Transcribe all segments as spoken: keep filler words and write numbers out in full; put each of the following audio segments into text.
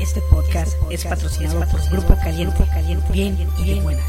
Este podcast es patrocinado por Grupo Caliente, Caliente, Bien y de Buenas.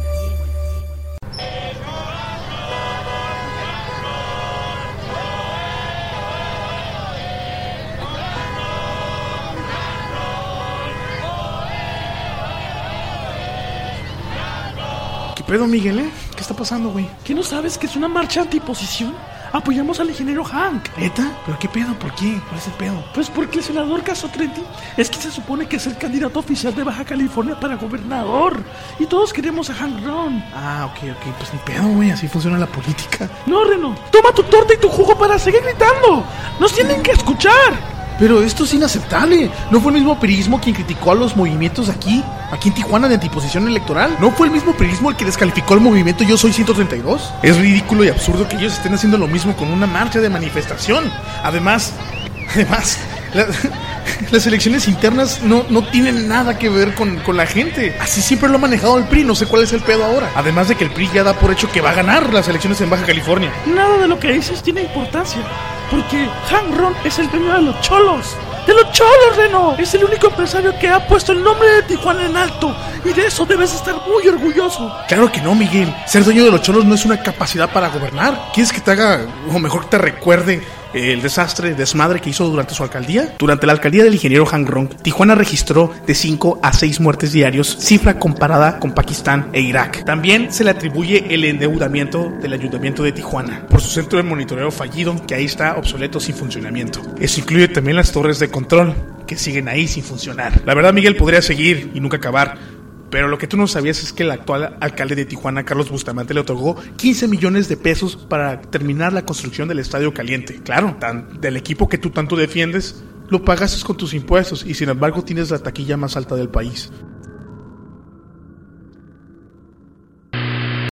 ¿Qué pedo, Miguel, eh? ¿Qué está pasando, güey? ¿Qué no sabes que es una marcha antiposición? Apoyamos al ingeniero Hank. ¿Neta? ¿Pero qué pedo? ¿Por qué? ¿Cuál es el pedo? Pues porque el senador Caso Trenti es que se supone que es el candidato oficial de Baja California para gobernador. Y todos queremos a Hank Ron. Ah, ok, ok. Pues ni pedo, güey. Así funciona la política. No, Reno. Toma tu torta y tu jugo para seguir gritando. Nos tienen que escuchar. Pero esto es inaceptable. ¿No fue el mismo periodismo quien criticó a los movimientos aquí? Aquí en Tijuana de antiposición electoral. ¿No fue el mismo periodismo el que descalificó el movimiento Yo Soy ciento treinta y dos? Es ridículo y absurdo que ellos estén haciendo lo mismo con una marcha de manifestación. Además, además, la, las elecciones internas no, no tienen nada que ver con, con la gente. Así siempre lo ha manejado el P R I, no sé cuál es el pedo ahora. Además de que el P R I ya da por hecho que va a ganar las elecciones en Baja California. Nada de lo que dices tiene importancia, porque Hank Ron es el dueño de los cholos. ¡De los cholos, Reno! Es el único empresario que ha puesto el nombre de Tijuana en alto. Y de eso debes estar muy orgulloso. Claro que no, Miguel. Ser dueño de los cholos no es una capacidad para gobernar. ¿Quieres que te haga, o mejor que te recuerde, el desastre, desmadre que hizo durante su alcaldía? Durante la alcaldía del ingeniero Hank Ron, Tijuana registró de cinco a seis muertes diarios, cifra comparada con Pakistán e Irak. También se le atribuye el endeudamiento del ayuntamiento de Tijuana por su centro de monitoreo fallido, que ahí está obsoleto sin funcionamiento. Eso incluye también las torres de control, que siguen ahí sin funcionar. La verdad, Miguel, podría seguir y nunca acabar, pero lo que tú no sabías es que el actual alcalde de Tijuana, Carlos Bustamante, le otorgó quince millones de pesos para terminar la construcción del Estadio Caliente. Claro, tan, del equipo que tú tanto defiendes, lo pagaste con tus impuestos y sin embargo tienes la taquilla más alta del país.